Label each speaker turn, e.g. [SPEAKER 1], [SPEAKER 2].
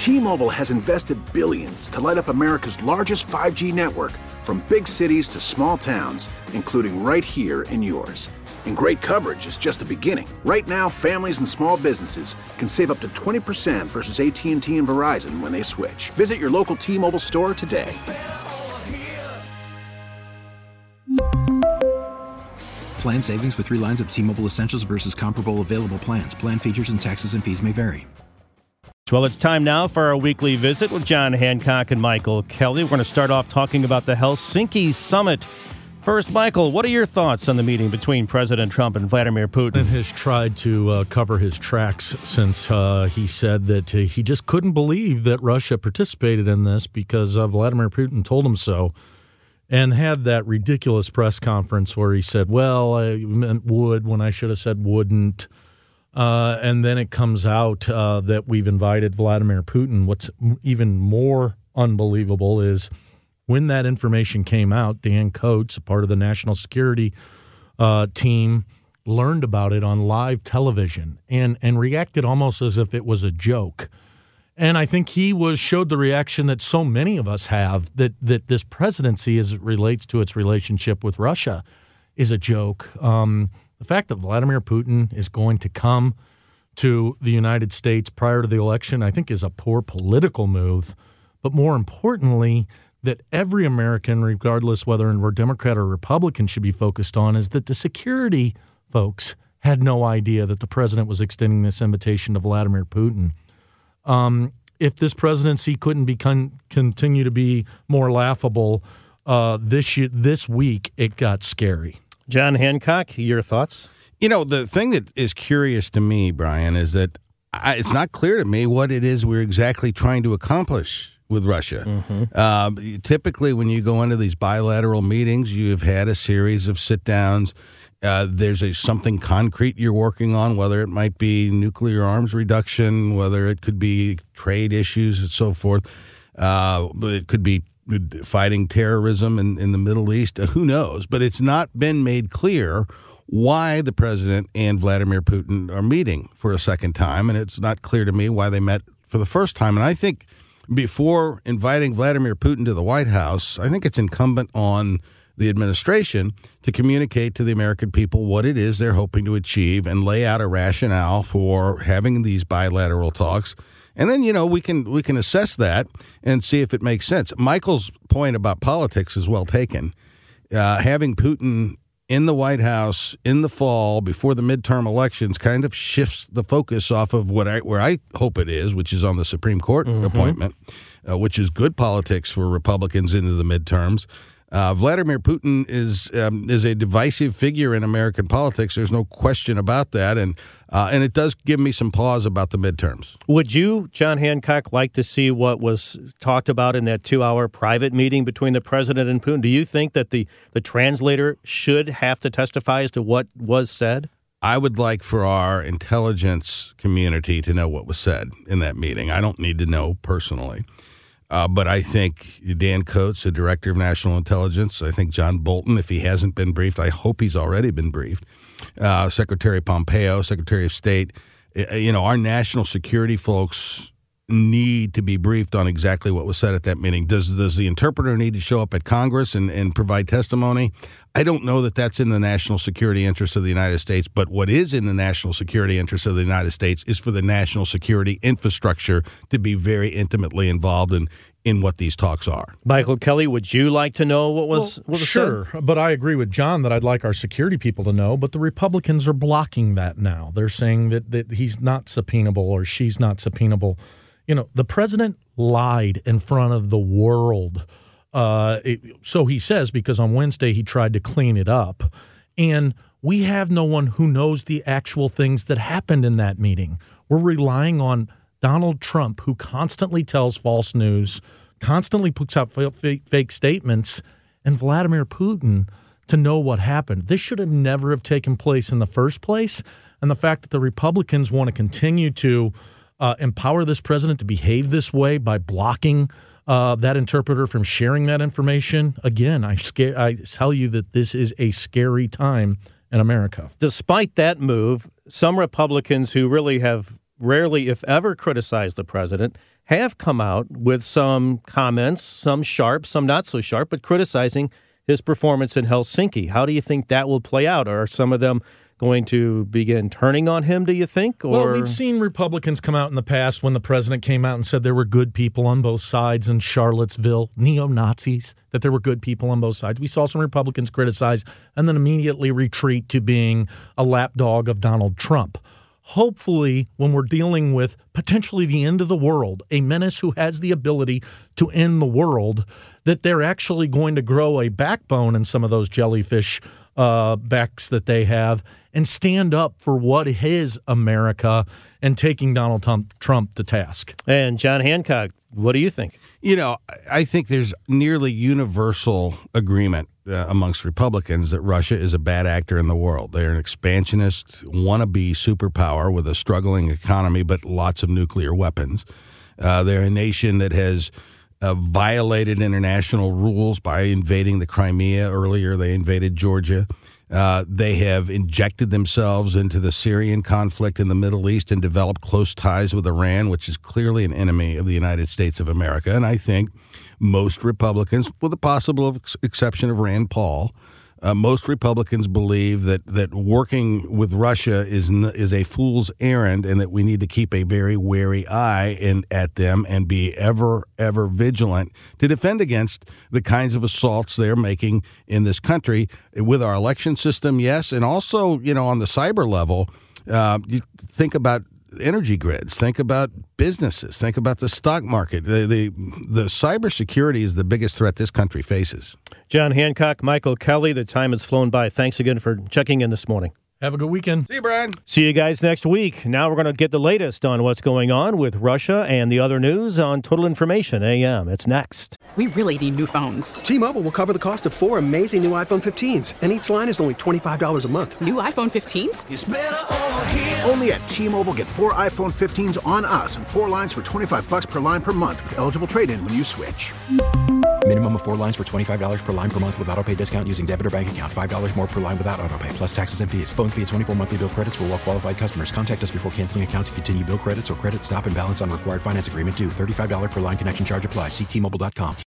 [SPEAKER 1] T-Mobile has invested billions to light up America's largest 5G network, from big cities to small towns, including right here in yours. And great coverage is just the beginning. Right now, families and small businesses can save up to 20% versus AT&T and Verizon when they switch. Visit your local T-Mobile store today.
[SPEAKER 2] Plan savings with 3 lines of T-Mobile Essentials versus comparable available plans. Plan features and taxes and fees may vary.
[SPEAKER 3] Well, it's time now for our weekly visit with John Hancock and Michael Kelly. We're going to start off talking about the Helsinki Summit. First, Michael, what are your thoughts on the meeting between President Trump and Vladimir Putin?
[SPEAKER 4] He has tried to cover his tracks since he said that he just couldn't believe that Russia participated in this because Vladimir Putin told him so, and had that ridiculous press conference where he said, well, I meant would when I should have said wouldn't. And then it comes out that we've invited Vladimir Putin. What's even more unbelievable is when that information came out, Dan Coats, a part of the national security team, learned about it on live television and reacted almost as if it was a joke. And I think he showed the reaction that so many of us have, that this presidency, as it relates to its relationship with Russia, is a joke. The fact that Vladimir Putin is going to come to the United States prior to the election, I think, is a poor political move. But more importantly, that every American, regardless whether we're Democrat or Republican, should be focused on is that the security folks had no idea that the president was extending this invitation to Vladimir Putin. If this presidency couldn't continue to be more laughable this week, it got scary.
[SPEAKER 3] John Hancock, your thoughts?
[SPEAKER 5] You know, the thing that is curious to me, Brian, is that it's not clear to me what it is we're exactly trying to accomplish with Russia. Mm-hmm. Typically, when you go into these bilateral meetings, you've had a series of sit-downs. There's something concrete you're working on, whether it might be nuclear arms reduction, whether it could be trade issues and so forth. It could be fighting terrorism in the Middle East. Who knows? But it's not been made clear why the president and Vladimir Putin are meeting for a second time, and it's not clear to me why they met for the first time. And I think before inviting Vladimir Putin to the White House, I think it's incumbent on the administration to communicate to the American people what it is they're hoping to achieve and lay out a rationale for having these bilateral talks. And then, you know, we can assess that and see if it makes sense. Michael's point about politics is well taken. Having Putin in the White House in the fall before the midterm elections kind of shifts the focus off of where I hope it is, which is on the Supreme Court appointment, which is good politics for Republicans into the midterms. Vladimir Putin is a divisive figure in American politics. There's no question about that, and it does give me some pause about the midterms.
[SPEAKER 3] Would you, John Hancock, like to see what was talked about in that 2-hour private meeting between the president and Putin? Do you think that the translator should have to testify as to what was said?
[SPEAKER 5] I would like for our intelligence community to know what was said in that meeting. I don't need to know personally. But I think Dan Coats, the Director of National Intelligence, I think John Bolton, if he hasn't been briefed, I hope he's already been briefed, Secretary Pompeo, Secretary of State, our national security folks need to be briefed on exactly what was said at that meeting. Does the interpreter need to show up at Congress and provide testimony? I don't know that that's in the national security interest of the United States, but what is in the national security interest of the United States is for the national security infrastructure to be very intimately involved in what these talks are.
[SPEAKER 3] Michael Kelly, would you like to know what was said?
[SPEAKER 4] Sure, but I agree with John that I'd like our security people to know, but the Republicans are blocking that now. They're saying that he's not subpoenable or she's not subpoenable. You know, the president lied in front of the world. So he says, because on Wednesday he tried to clean it up. And we have no one who knows the actual things that happened in that meeting. We're relying on Donald Trump, who constantly tells false news, constantly puts out fake statements, and Vladimir Putin to know what happened. This should have never have taken place in the first place. And the fact that the Republicans want to continue to empower this president to behave this way by blocking that interpreter from sharing that information. Again, I tell you that this is a scary time in America.
[SPEAKER 3] Despite that move, some Republicans who really have rarely, if ever, criticize the president, have come out with some comments, some sharp, some not so sharp, but criticizing his performance in Helsinki. How do you think that will play out? Are some of them going to begin turning on him, do you think? Or?
[SPEAKER 4] Well, we've seen Republicans come out in the past when the president came out and said there were good people on both sides in Charlottesville, neo-Nazis, that there were good people on both sides. We saw some Republicans criticize and then immediately retreat to being a lapdog of Donald Trump. Hopefully, when we're dealing with potentially the end of the world, a menace who has the ability to end the world, that they're actually going to grow a backbone in some of those jellyfish backs that they have and stand up for what is America and taking Donald Trump to task.
[SPEAKER 3] And John Hancock, what do you think?
[SPEAKER 5] You know, I think there's nearly universal agreement amongst Republicans that Russia is a bad actor in the world. They're an expansionist, wannabe superpower with a struggling economy but lots of nuclear weapons. They're a nation that has violated international rules by invading the Crimea. Earlier, they invaded Georgia. They have injected themselves into the Syrian conflict in the Middle East and developed close ties with Iran, which is clearly an enemy of the United States of America. And I think most Republicans, with the possible exception of Rand Paul, most Republicans believe that working with Russia is a fool's errand and that we need to keep a very wary eye at them and be ever vigilant to defend against the kinds of assaults they're making in this country with our election system, yes, and also, you know, on the cyber level, you think about energy grids, think about businesses, think about the stock market. The cybersecurity is the biggest threat this country faces.
[SPEAKER 3] John Hancock, Michael Kelly, the time has flown by. Thanks again for checking in this morning.
[SPEAKER 4] Have a good weekend.
[SPEAKER 5] See you, Brian.
[SPEAKER 3] See you guys next week. Now we're going to get the latest on what's going on with Russia and the other news on Total Information AM. It's next.
[SPEAKER 6] We really need new phones.
[SPEAKER 7] T-Mobile will cover the cost of 4 amazing new iPhone 15s, and each line is only $25 a month.
[SPEAKER 6] New iPhone 15s?
[SPEAKER 1] It's better over here. Only at T-Mobile, get 4 iPhone 15s on us and 4 lines for $25 per line per month with eligible trade-in when you switch.
[SPEAKER 2] Minimum of 4 lines for $25 per line per month with autopay discount using debit or bank account. $5 more per line without autopay, plus taxes and fees. Phone fee at 24 monthly bill credits for well-qualified customers. Contact us before canceling account to continue bill credits or credit stop and balance on required finance agreement due. $35 per line connection charge applies. See T-Mobile.com.